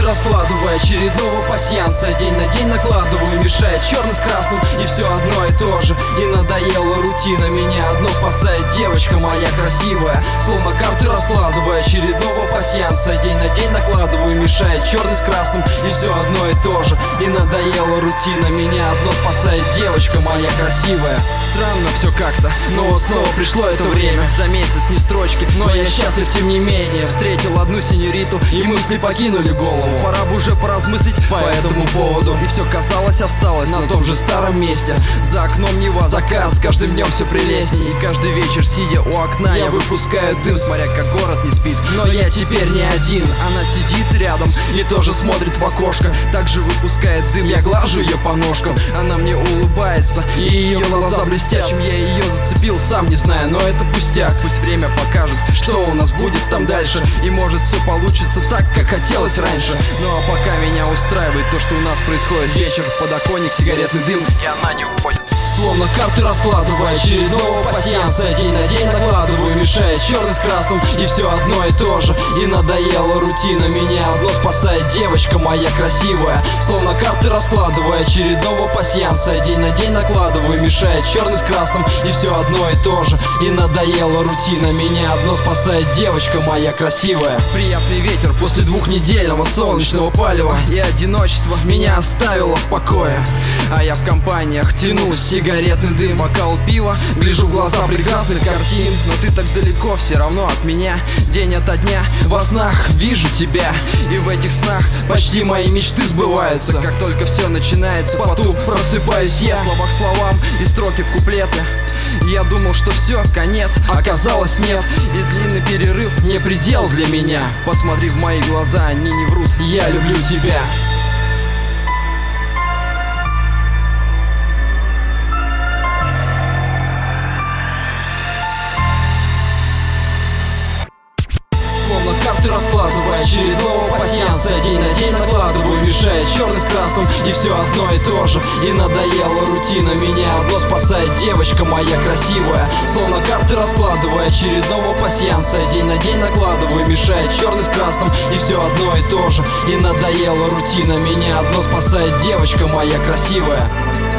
раскладывая очередного пасьянса. День на день накладываю, мешает черный с красным, и все одно и то же. И надоела рутина, меня одно спасает девочка моя красивая. Словно карты раскладывая очередного пасьянса. День на день накладываю, мешает черный с красным, и все одно и то же. И надоела рутина, меня одно спасает девочка моя красивая. Странно все как-то, но вот снова пришло это время. За месяц ни строчки, но я счастлив тем не менее. Встретил одну сеньориту, и мысли покинули голову. Пора бы уже поразмыслить по этому поводу. И все казалось осталось на том же старом месте. За окном Нева, закат с каждым днем все прелестней. И каждый вечер, сидя у окна, я выпускаю дым, смотря как город не спит. Но я теперь не один, она сидит рядом и тоже смотрит в окошко. Также выпускает дым, я глажу ее по ножкам. Она мне улыбается, и ее глаза блестят. Чем я ее зацепил, сам не знаю, но это пустяк. Пусть время покажет, что у нас будет там дальше. И может все получится так, как хотелось раньше. Ну а пока меня устраивает то, что у нас происходит вечер. Подоконник, сигаретный дым, и она не уходит. Словно карты раскладывая очередного пасьянса. День на день накладываю, мешает черный с красным, и все одно и то же. И надоела рутина, меня одно спасает девочка моя красивая. Словно карты раскладывая очередного пасьянса. День на день накладываю, мешает черный с красным, и все одно и то же. И надоела рутина, меня одно спасает девочка моя красивая. Приятный ветер после двухнедельного солнечного палева, и одиночество меня оставило в покое. А я в компаниях тяну сигаретный дым, бокал пива, гляжу в глаза прекрасных картин. Но ты так далеко все равно от меня. День ото дня во снах вижу тебя, и в этих снах почти мои мечты сбываются. Как только все начинается, в поту просыпаюсь я. Слова к словам и строки в куплеты. Я думал, что все, конец, оказалось нет. И длинный перерыв не предел для меня. Посмотри в мои глаза, они не врут, я люблю тебя. Словно карты раскладывая очередного пасьянса. День на день накладываю, мешает черный с красным, и все одно и то же. И надоела рутина, меня одно спасает девочка моя красивая. Словно карты раскладывая очередного пасьянса. День на день накладываю, мешает черный с красным, и все одно и то же. И надоела рутина, меня одно спасает девочка моя красивая.